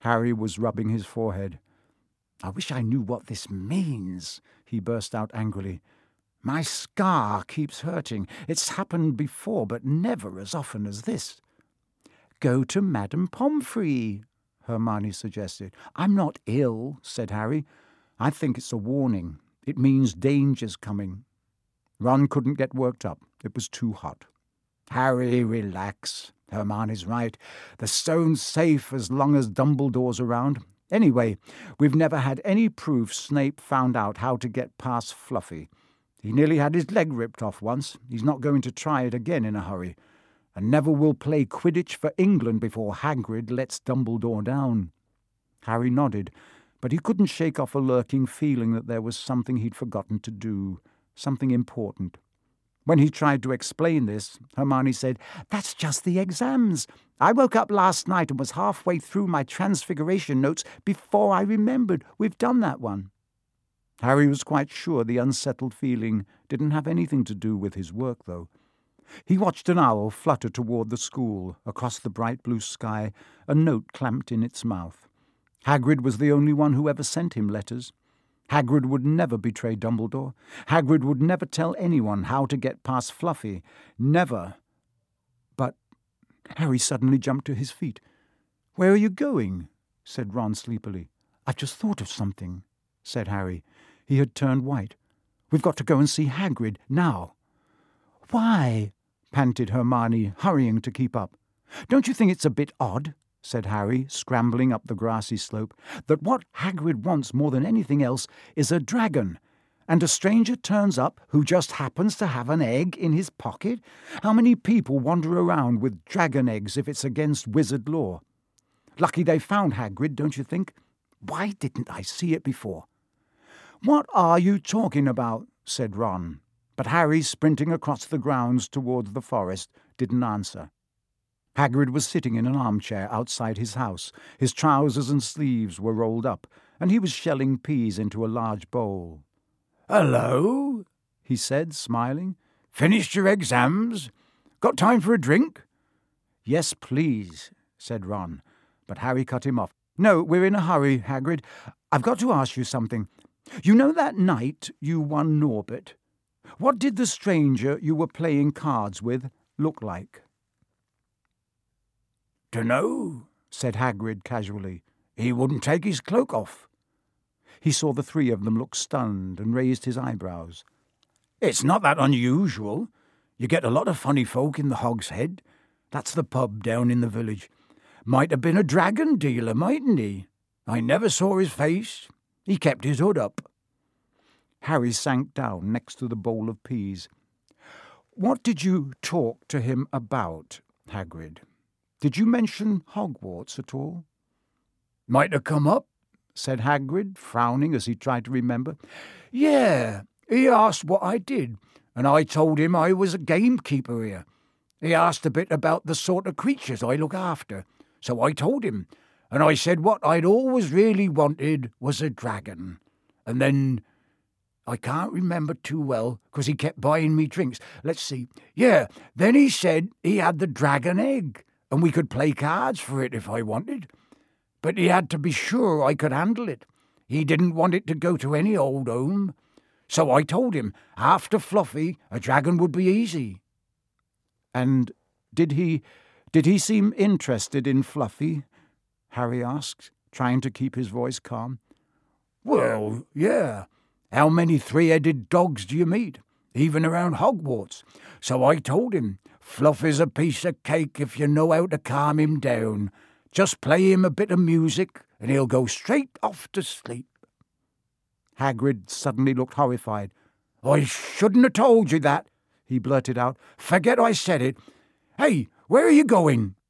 Harry was rubbing his forehead. "I wish I knew what this means," he burst out angrily. "My scar keeps hurting. It's happened before, but never as often as this." "Go to Madame Pomfrey," Hermione suggested. "I'm not ill," said Harry. "I think it's a warning. It means danger's coming." Ron couldn't get worked up. It was too hot. "Harry, relax. Hermione's right. The stone's safe as long as Dumbledore's around. Anyway, we've never had any proof Snape found out how to get past Fluffy. He nearly had his leg ripped off once. He's not going to try it again in a hurry. And never will play Quidditch for England before Hagrid lets Dumbledore down." Harry nodded, but he couldn't shake off a lurking feeling that there was something he'd forgotten to do, something important. When he tried to explain this, Hermione said, "That's just the exams. I woke up last night and was halfway through my Transfiguration notes before I remembered we've done that one." Harry was quite sure the unsettled feeling didn't have anything to do with his work, though. He watched an owl flutter toward the school, across the bright blue sky, a note clamped in its mouth. Hagrid was the only one who ever sent him letters. Hagrid would never betray Dumbledore. Hagrid would never tell anyone how to get past Fluffy. Never. But Harry suddenly jumped to his feet. "Where are you going?" said Ron sleepily. "I've just thought of something," said Harry. He had turned white. "We've got to go and see Hagrid now." "Why?" panted Hermione, hurrying to keep up. "Don't you think it's a bit odd," said Harry, scrambling up the grassy slope, "that what Hagrid wants more than anything else is a dragon, and a stranger turns up who just happens to have an egg in his pocket? How many people wander around with dragon eggs if it's against wizard law? Lucky they found Hagrid, don't you think? Why didn't I see it before?" "What are you talking about?" said Ron. But Harry, sprinting across the grounds towards the forest, didn't answer. Hagrid was sitting in an armchair outside his house. His trousers and sleeves were rolled up, and he was shelling peas into a large bowl. "Hello," he said, smiling. "Finished your exams? Got time for a drink?" "Yes, please," said Ron, but Harry cut him off. "No, we're in a hurry, Hagrid. I've got to ask you something. You know that night you won Norbert? What did the stranger you were playing cards with look like?" "Dunno," said Hagrid casually. "He wouldn't take his cloak off." He saw the three of them look stunned and raised his eyebrows. "It's not that unusual. You get a lot of funny folk in the Hog's Head. That's the pub down in the village. Might have been a dragon dealer, mightn't he? I never saw his face. He kept his hood up." Harry sank down next to the bowl of peas. "What did you talk to him about, Hagrid? Did you mention Hogwarts at all?" "Might have come up," said Hagrid, frowning as he tried to remember. "Yeah, he asked what I did, and I told him I was a gamekeeper here. He asked a bit about the sort of creatures I look after, so I told him, and I said what I'd always really wanted was a dragon. And then I can't remember too well, because he kept buying me drinks. Let's see. Yeah, then he said he had the dragon egg, and we could play cards for it if I wanted. But he had to be sure I could handle it. He didn't want it to go to any old home. So I told him, after Fluffy, a dragon would be easy." "And did he seem interested in Fluffy?" Harry asked, trying to keep his voice calm. "Well, yeah. How many three-headed dogs do you meet, even around Hogwarts? So I told him, Fluffy's a piece of cake if you know how to calm him down. Just play him a bit of music and he'll go straight off to sleep." Hagrid suddenly looked horrified. "I shouldn't have told you that," he blurted out. "Forget I said it. Hey, where are you going?"